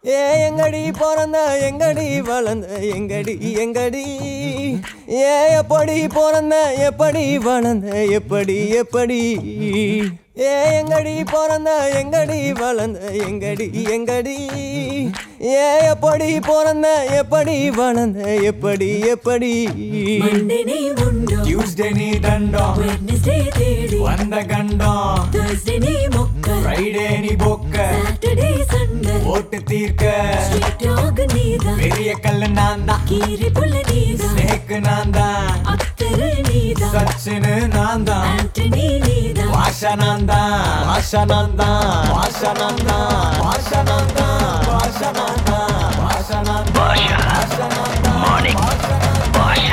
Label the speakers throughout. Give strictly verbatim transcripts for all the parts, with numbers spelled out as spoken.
Speaker 1: ஏ எங்கடி பிறந்த எங்கடி வளர்ந்த எங்கடி எங்கடி ஏ எப்படி பிறந்த எப்படி வளர்ந்த எப்படி எப்படி ஏ எங்கடி பிறந்த எங்கடி வளர்ந்த எங்கடி எங்கடி ஏ எப்படி பிறந்த எப்படி வளர்ந்த எப்படி எப்படி
Speaker 2: Tuesday நீ தண்டம்
Speaker 3: Wednesday தேடி
Speaker 2: வந்த கண்டம்
Speaker 3: Thursday நீ மொக்க
Speaker 2: Friday நீ பொக்க
Speaker 3: Saturday Sunday
Speaker 2: ஓட்டு தீர்க்க
Speaker 3: Street dog நீதான்
Speaker 2: பெரிய கல்லு நான் தான்
Speaker 3: கீரி புள்ள நீதான்
Speaker 2: ஸ்னேக் நான் தான்
Speaker 3: அப்தரு நீதான்
Speaker 2: சச்சினு நான் தான்
Speaker 3: ஆண்டனி நீதான்
Speaker 2: வாஷா நான் தான் வாஷா நான் தான் வாஷா நான் தான் வாஷா நான் தான் வாஷா நான் தான் வாஷா நான் தான் வாஷா நான் தான் மார்னிங் வாஷா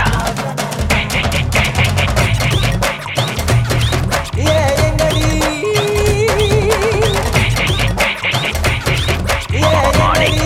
Speaker 1: ஏ எங்கடி ஏ எங்கடி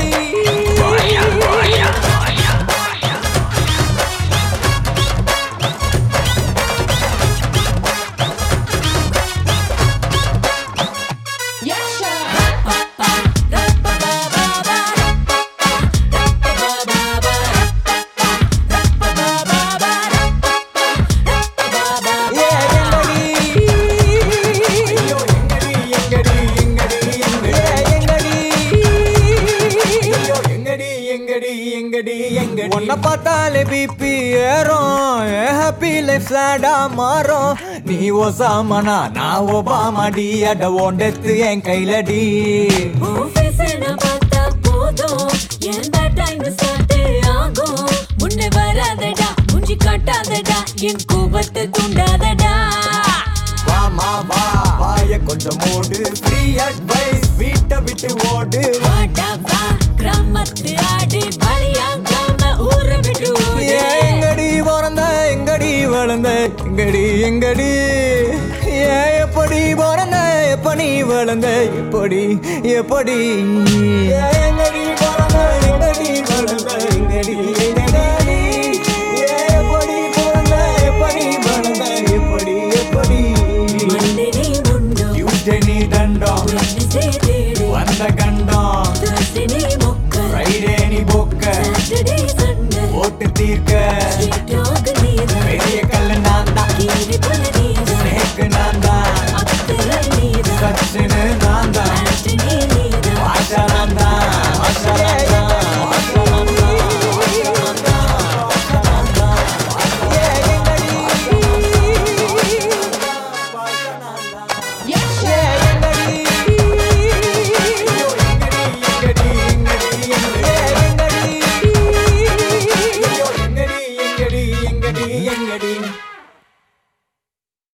Speaker 1: உன்னை பார்த்தாலே பிபி ஏறும் ஹாப்பி லைஃப் ஸ்லாடா மாறும்
Speaker 2: நீ ஒசாமனா நான் ஒபாமாடி அட ஓண்டெத்து என் கையிலடி
Speaker 3: உன் face நான் பார்த்தா போதும் எந்த time start ஆகும் முன்னே வராதடா மூஞ்சி காட்டாதடா என் கோபத்தை தூண்டாதடா
Speaker 2: வாமா வா வாய கொஞ்சம் மூடு ஃப்ரீ அட்வைஸ் வீட்டை விட்டு ஓடு
Speaker 3: வாடா வா கிராமத்து ஆடி பலியாங்காம ஊரை விட்டு ஓடு
Speaker 1: ஏ எங்கடி பிறந்த எங்கடி வளர்ந்த எங்கடி எங்கடி ஏ எப்படி பிறந்த எப்படி வளர்ந்த எப்படி எப்படி ஏ எங்கடி பிறந்த எங்கடி வளர்ந்த எங்கடி